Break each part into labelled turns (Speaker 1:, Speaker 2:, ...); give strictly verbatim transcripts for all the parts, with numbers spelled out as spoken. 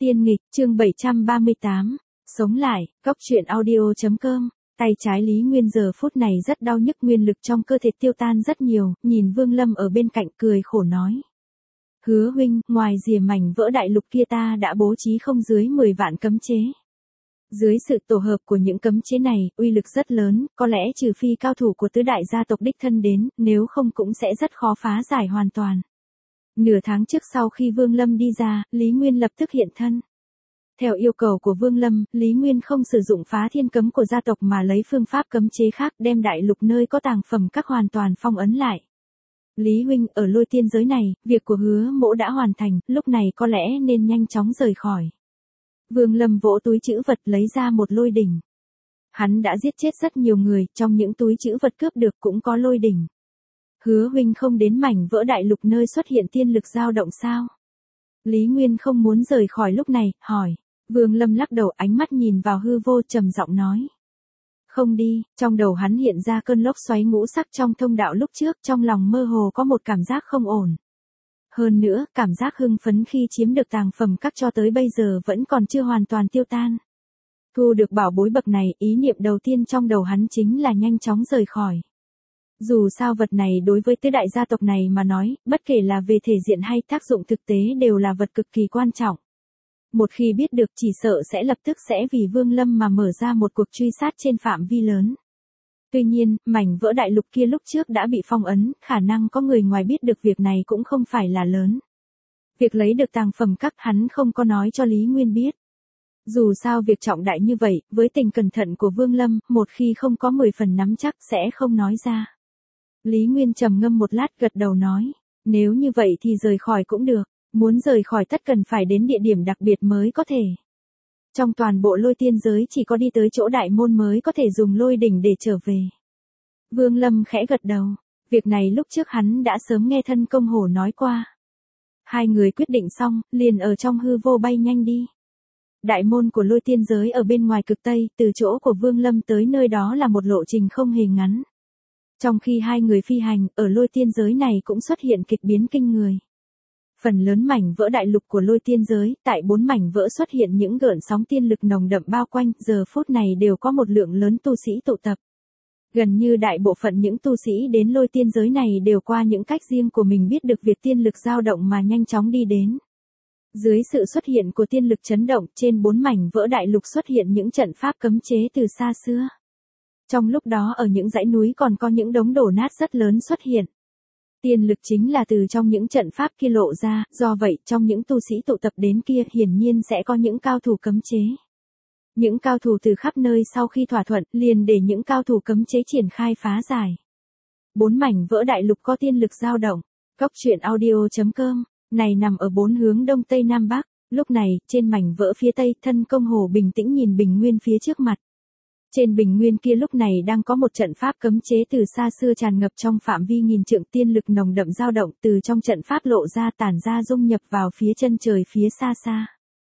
Speaker 1: Tiên nghịch, chương bảy trăm ba mươi tám, sống lại, góc truyện audio chấm com. Tay trái Lý Nguyên giờ phút này rất đau nhức, nguyên lực trong cơ thể tiêu tan rất nhiều, nhìn Vương Lâm ở bên cạnh cười khổ nói. Hứa huynh, ngoài rìa mảnh vỡ đại lục kia ta đã bố trí không dưới mười vạn cấm chế. Dưới sự tổ hợp của những cấm chế này, uy lực rất lớn, có lẽ trừ phi cao thủ của tứ đại gia tộc đích thân đến, nếu không cũng sẽ rất khó phá giải hoàn toàn. Nửa tháng trước sau khi Vương Lâm đi ra, Lý Nguyên lập tức hiện thân. Theo yêu cầu của Vương Lâm, Lý Nguyên không sử dụng phá thiên cấm của gia tộc mà lấy phương pháp cấm chế khác đem đại lục nơi có tàng phẩm các hoàn toàn phong ấn lại. Lý huynh, ở lôi tiên giới này, việc của Hứa Mỗ đã hoàn thành, lúc này có lẽ nên nhanh chóng rời khỏi. Vương Lâm vỗ túi trữ vật lấy ra một lôi đỉnh. Hắn đã giết chết rất nhiều người, trong những túi trữ vật cướp được cũng có lôi đỉnh. Hứa huynh không đến mảnh vỡ đại lục nơi xuất hiện tiên lực dao động sao? Lý Nguyên không muốn rời khỏi lúc này, hỏi. Vương Lâm lắc đầu, ánh mắt nhìn vào hư vô trầm giọng nói. Không đi, trong đầu hắn hiện ra cơn lốc xoáy ngũ sắc trong thông đạo lúc trước, trong lòng mơ hồ có một cảm giác không ổn. Hơn nữa, cảm giác hưng phấn khi chiếm được tàng phẩm các cho tới bây giờ vẫn còn chưa hoàn toàn tiêu tan. Thu được bảo bối bậc này, ý niệm đầu tiên trong đầu hắn chính là nhanh chóng rời khỏi. Dù sao vật này đối với tứ đại gia tộc này mà nói, bất kể là về thể diện hay tác dụng thực tế đều là vật cực kỳ quan trọng. Một khi biết được chỉ sợ sẽ lập tức sẽ vì Vương Lâm mà mở ra một cuộc truy sát trên phạm vi lớn. Tuy nhiên, mảnh vỡ đại lục kia lúc trước đã bị phong ấn, khả năng có người ngoài biết được việc này cũng không phải là lớn. Việc lấy được tàng phẩm các hắn không có nói cho Lý Nguyên biết. Dù sao việc trọng đại như vậy, với tình cẩn thận của Vương Lâm, một khi không có mười phần nắm chắc sẽ không nói ra. Lý Nguyên trầm ngâm một lát gật đầu nói, nếu như vậy thì rời khỏi cũng được, muốn rời khỏi tất cần phải đến địa điểm đặc biệt mới có thể. Trong toàn bộ lôi tiên giới chỉ có đi tới chỗ đại môn mới có thể dùng lôi đỉnh để trở về. Vương Lâm khẽ gật đầu, việc này lúc trước hắn đã sớm nghe thân công hổ nói qua. Hai người quyết định xong, liền ở trong hư vô bay nhanh đi. Đại môn của lôi tiên giới ở bên ngoài cực Tây, từ chỗ của Vương Lâm tới nơi đó là một lộ trình không hề ngắn. Trong khi hai người phi hành, ở lôi tiên giới này cũng xuất hiện kịch biến kinh người. Phần lớn mảnh vỡ đại lục của lôi tiên giới, tại bốn mảnh vỡ xuất hiện những gợn sóng tiên lực nồng đậm bao quanh, giờ phút này đều có một lượng lớn tu sĩ tụ tập. Gần như đại bộ phận những tu sĩ đến lôi tiên giới này đều qua những cách riêng của mình biết được việc tiên lực dao động mà nhanh chóng đi đến. Dưới sự xuất hiện của tiên lực chấn động, trên bốn mảnh vỡ đại lục xuất hiện những trận pháp cấm chế từ xa xưa. Trong lúc đó ở những dãy núi còn có những đống đổ nát rất lớn xuất hiện. Tiên lực chính là từ trong những trận pháp kia lộ ra, do vậy trong những tu sĩ tụ tập đến kia hiển nhiên sẽ có những cao thủ cấm chế. Những cao thủ từ khắp nơi sau khi thỏa thuận liền để những cao thủ cấm chế triển khai phá giải. Bốn mảnh vỡ đại lục có tiên lực dao động. Góc truyện audio chấm com, này nằm ở bốn hướng đông tây nam bắc. Lúc này, trên mảnh vỡ phía tây, thân công hồ bình tĩnh nhìn bình nguyên phía trước mặt. Trên bình nguyên kia lúc này đang có một trận pháp cấm chế từ xa xưa tràn ngập trong phạm vi nghìn trượng, tiên lực nồng đậm dao động từ trong trận pháp lộ ra tản ra dung nhập vào phía chân trời phía xa xa.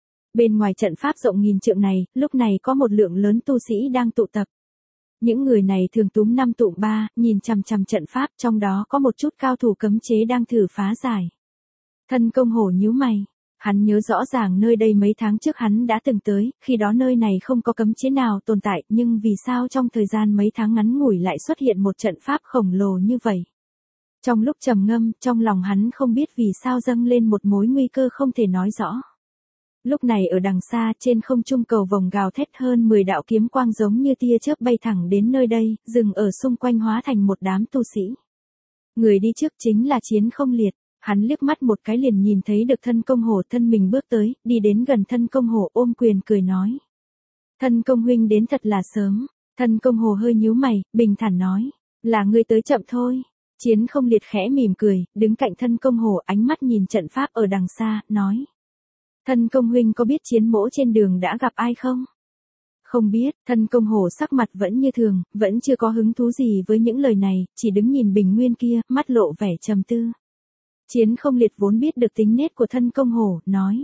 Speaker 1: Bên ngoài trận pháp rộng nghìn trượng này, lúc này có một lượng lớn tu sĩ đang tụ tập. Những người này thường túm năm tụm ba, nhìn chằm chằm trận pháp, trong đó có một chút cao thủ cấm chế đang thử phá giải. Thân công hổ nhíu mày. Hắn nhớ rõ ràng nơi đây mấy tháng trước hắn đã từng tới, khi đó nơi này không có cấm chế nào tồn tại, nhưng vì sao trong thời gian mấy tháng ngắn ngủi lại xuất hiện một trận pháp khổng lồ như vậy. Trong lúc trầm ngâm, trong lòng hắn không biết vì sao dâng lên một mối nguy cơ không thể nói rõ. Lúc này ở đằng xa, trên không trung cầu vồng gào thét, hơn mười đạo kiếm quang giống như tia chớp bay thẳng đến nơi đây, dừng ở xung quanh hóa thành một đám tu sĩ. Người đi trước chính là Chiến Không Liệt. Hắn liếc mắt một cái liền nhìn thấy được thân công hổ, thân mình bước tới, đi đến gần thân công hổ ôm quyền cười nói. Thân công huynh đến thật là sớm. Thân công hổ hơi nhíu mày, bình thản nói. Là ngươi tới chậm thôi. Chiến Không Liệt khẽ mỉm cười, đứng cạnh thân công hổ, ánh mắt nhìn trận pháp ở đằng xa, nói. Thân công huynh có biết Chiến mỗ trên đường đã gặp ai không? Không biết. Thân công hổ sắc mặt vẫn như thường, vẫn chưa có hứng thú gì với những lời này, chỉ đứng nhìn bình nguyên kia, mắt lộ vẻ trầm tư. Chiến Không Liệt vốn biết được tính nết của thân công hổ, nói.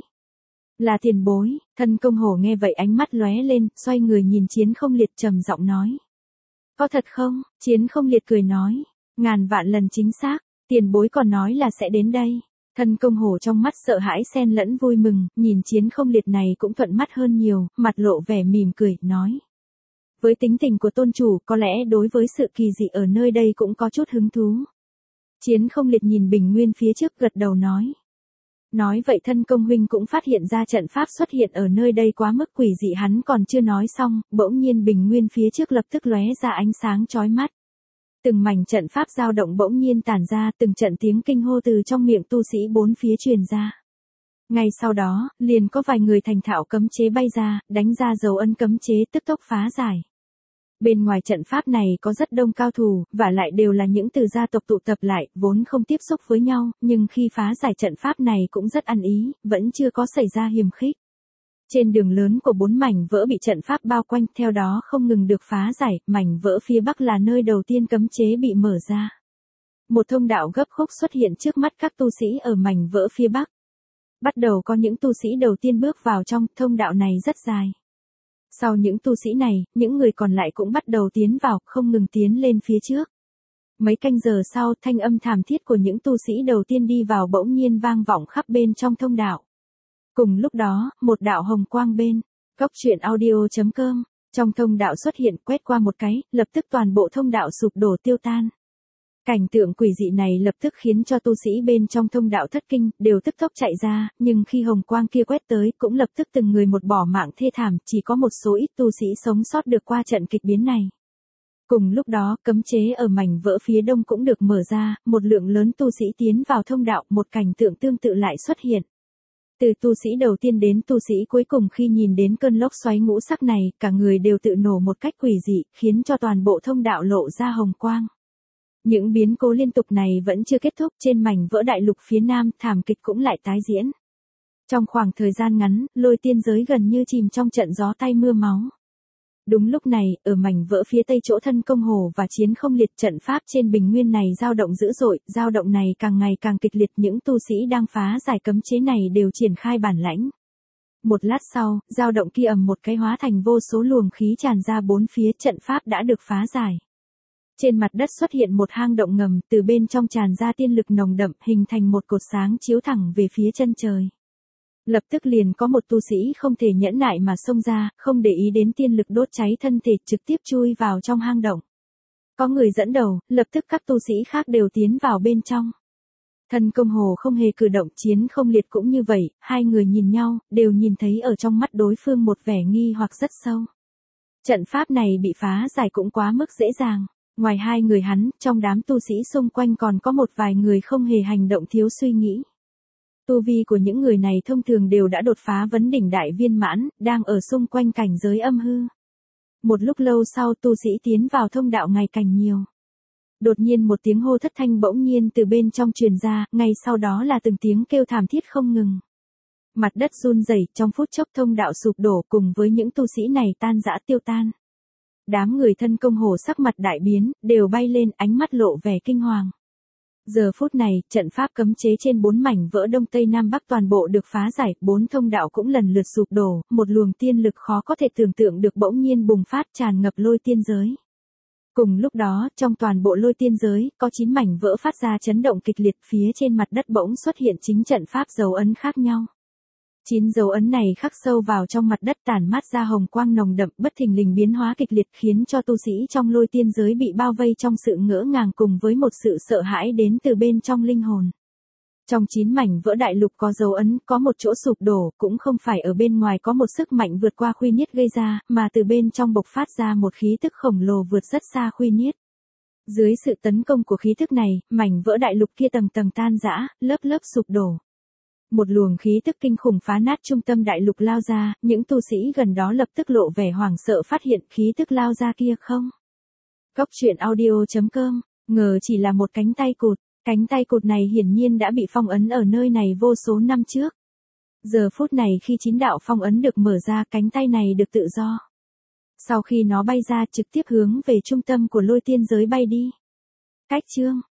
Speaker 1: Là tiền bối. Thân công hổ nghe vậy ánh mắt lóe lên, xoay người nhìn Chiến Không Liệt trầm giọng nói. Có thật không? Chiến Không Liệt cười nói. Ngàn vạn lần chính xác, tiền bối còn nói là sẽ đến đây. Thân công hồ trong mắt sợ hãi xen lẫn vui mừng, nhìn Chiến Không Liệt này cũng thuận mắt hơn nhiều, mặt lộ vẻ mỉm cười, nói. Với tính tình của tôn chủ, có lẽ đối với sự kỳ dị ở nơi đây cũng có chút hứng thú. Chiến Không Liệt nhìn Bình Nguyên phía trước gật đầu nói. Nói vậy thân công huynh cũng phát hiện ra trận pháp xuất hiện ở nơi đây quá mức quỷ dị, hắn còn chưa nói xong, bỗng nhiên Bình Nguyên phía trước lập tức lóe ra ánh sáng chói mắt. Từng mảnh trận pháp dao động bỗng nhiên tản ra, từng trận tiếng kinh hô từ trong miệng tu sĩ bốn phía truyền ra. Ngay sau đó, liền có vài người thành thạo cấm chế bay ra, đánh ra dấu ấn cấm chế tức tốc phá giải. Bên ngoài trận pháp này có rất đông cao thủ, và lại đều là những từ gia tộc tụ tập lại, vốn không tiếp xúc với nhau, nhưng khi phá giải trận pháp này cũng rất ăn ý, vẫn chưa có xảy ra hiềm khích. Trên đường lớn của bốn mảnh vỡ bị trận pháp bao quanh, theo đó không ngừng được phá giải, mảnh vỡ phía bắc là nơi đầu tiên cấm chế bị mở ra. Một thông đạo gấp khúc xuất hiện trước mắt các tu sĩ ở mảnh vỡ phía bắc. Bắt đầu có những tu sĩ đầu tiên bước vào trong, thông đạo này rất dài. Sau những tu sĩ này, những người còn lại cũng bắt đầu tiến vào, không ngừng tiến lên phía trước. Mấy canh giờ sau, thanh âm thảm thiết của những tu sĩ đầu tiên đi vào bỗng nhiên vang vọng khắp bên trong thông đạo. Cùng lúc đó, một đạo hồng quang bên góc truyện audio chấm com trong thông đạo xuất hiện, quét qua một cái, lập tức toàn bộ thông đạo sụp đổ tiêu tan. Cảnh tượng quỷ dị này lập tức khiến cho tu sĩ bên trong thông đạo thất kinh, đều tức tốc chạy ra, nhưng khi hồng quang kia quét tới, cũng lập tức từng người một bỏ mạng thê thảm, chỉ có một số ít tu sĩ sống sót được qua trận kịch biến này. Cùng lúc đó, cấm chế ở mảnh vỡ phía đông cũng được mở ra, một lượng lớn tu sĩ tiến vào thông đạo, một cảnh tượng tương tự lại xuất hiện. Từ tu sĩ đầu tiên đến tu sĩ cuối cùng, khi nhìn đến cơn lốc xoáy ngũ sắc này, cả người đều tự nổ một cách quỷ dị, khiến cho toàn bộ thông đạo lộ ra hồng quang. Những biến cố liên tục này vẫn chưa kết thúc, trên mảnh vỡ đại lục phía nam, thảm kịch cũng lại tái diễn. Trong khoảng thời gian ngắn, Lôi Tiên giới gần như chìm trong trận gió tây mưa máu. Đúng lúc này, ở mảnh vỡ phía tây chỗ thân công hồ và Chiến Không Liệt, trận pháp trên bình nguyên này dao động dữ dội, dao động này càng ngày càng kịch liệt, những tu sĩ đang phá giải cấm chế này đều triển khai bản lãnh. Một lát sau, dao động kia ầm một cái hóa thành vô số luồng khí tràn ra bốn phía, trận pháp đã được phá giải. Trên mặt đất xuất hiện một hang động ngầm, từ bên trong tràn ra tiên lực nồng đậm, hình thành một cột sáng chiếu thẳng về phía chân trời. Lập tức liền có một tu sĩ không thể nhẫn nại mà xông ra, không để ý đến tiên lực đốt cháy thân thể, trực tiếp chui vào trong hang động. Có người dẫn đầu, lập tức các tu sĩ khác đều tiến vào bên trong. Thân công hồ không hề cử động, Chiến Không Liệt cũng như vậy, hai người nhìn nhau, đều nhìn thấy ở trong mắt đối phương một vẻ nghi hoặc rất sâu. Trận pháp này bị phá giải cũng quá mức dễ dàng. Ngoài hai người hắn, trong đám tu sĩ xung quanh còn có một vài người không hề hành động, thiếu suy nghĩ. Tu vi của những người này thông thường đều đã đột phá vấn đỉnh đại viên mãn, đang ở xung quanh cảnh giới âm hư. Một lúc lâu sau, tu sĩ tiến vào thông đạo ngày càng nhiều. Đột nhiên một tiếng hô thất thanh bỗng nhiên từ bên trong truyền ra, ngay sau đó là từng tiếng kêu thảm thiết không ngừng. Mặt đất run rẩy, trong phút chốc thông đạo sụp đổ, cùng với những tu sĩ này tan rã tiêu tan. Đám người thân công hồ sắc mặt đại biến, đều bay lên, ánh mắt lộ vẻ kinh hoàng. Giờ phút này, trận pháp cấm chế trên bốn mảnh vỡ đông tây nam bắc toàn bộ được phá giải, bốn thông đạo cũng lần lượt sụp đổ, một luồng tiên lực khó có thể tưởng tượng được bỗng nhiên bùng phát tràn ngập Lôi Tiên giới. Cùng lúc đó, trong toàn bộ Lôi Tiên giới, có chín mảnh vỡ phát ra chấn động kịch liệt, phía trên mặt đất bỗng xuất hiện chính trận pháp dấu ấn khác nhau. Chín dấu ấn này khắc sâu vào trong mặt đất, tản mát ra hồng quang nồng đậm, bất thình lình biến hóa kịch liệt, khiến cho tu sĩ trong Lôi Tiên giới bị bao vây trong sự ngỡ ngàng cùng với một sự sợ hãi đến từ bên trong linh hồn. Trong chín mảnh vỡ đại lục có dấu ấn, có một chỗ sụp đổ, cũng không phải ở bên ngoài có một sức mạnh vượt qua Khuy Niết gây ra, mà từ bên trong bộc phát ra một khí tức khổng lồ vượt rất xa Khuy Niết. Dưới sự tấn công của khí tức này, mảnh vỡ đại lục kia tầng tầng tan rã, lớp lớp sụp đổ. Một luồng khí tức kinh khủng phá nát trung tâm đại lục lao ra, những tu sĩ gần đó lập tức lộ vẻ hoảng sợ, phát hiện khí tức lao ra kia không. Góc truyện audio chấm com, ngờ chỉ là một cánh tay cụt, cánh tay cụt này hiển nhiên đã bị phong ấn ở nơi này vô số năm trước. Giờ phút này khi chín đạo phong ấn được mở ra, cánh tay này được tự do. Sau khi nó bay ra, trực tiếp hướng về trung tâm của Lôi Tiên giới bay đi. Cách chương